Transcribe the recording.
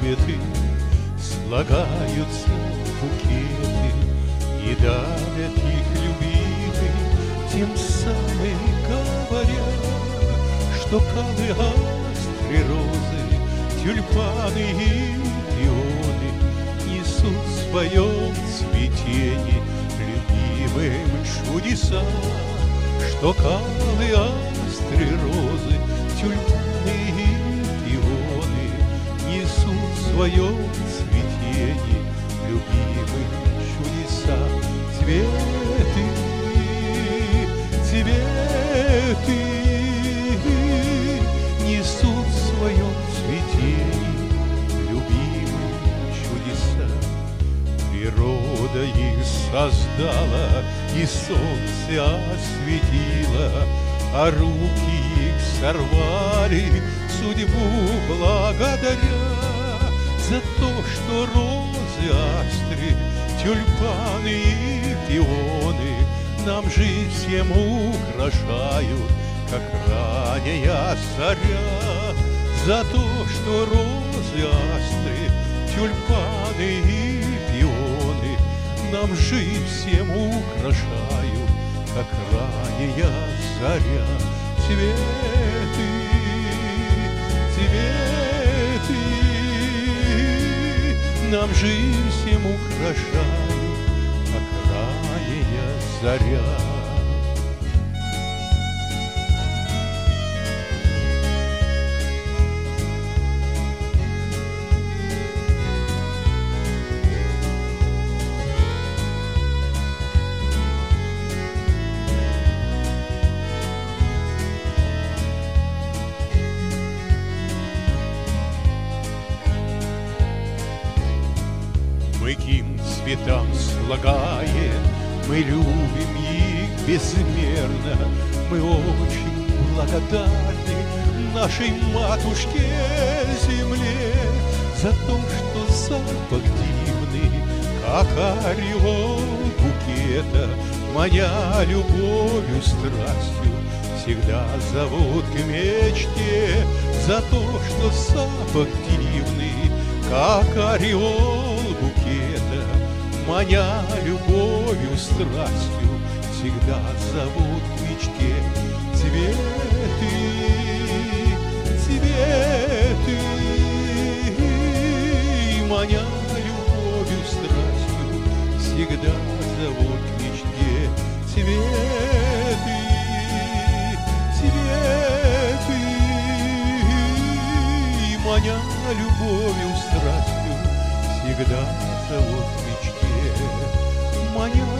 цветы слагаются в букеты и дарят их любимым, тем самым говоря, что калы, астры, розы, тюльпаны и пионы несут в своем цветении любимым чудеса, что калы, астры, розы, тюльпаны и пионы несут в своем цветении любимым чудеса. Цветы, цветы несут в своем цветении любимые чудеса. Природа их создала, и солнце осветило, а руки их сорвали, судьбу благодаря за то, что розы, астры, тюльпаны и пионы нам жизнь всем украшают, как ранняя заря. За то, что розы, астры, тюльпаны и пионы нам жизнь всем украшают, как ранняя заря. Цветы, цветы нам жизнь всем украшают, как ранняя заря. Мы ким цветам слагаем, мы любим их безмерно, мы очень благодарны нашей матушке земле за то, что запах дивный, как ореол букета, маня любовью, страстью, всегда зовут к мечте. За то, что запах дивный, как ореол букета, маня любовью, страстью, всегда зовут к мечте. Цветы, цветы, маня любовью, страстью, всегда зовут к мечте. Цветы, цветы, маня любовью, страстью, всегда зовут к мечте. Маня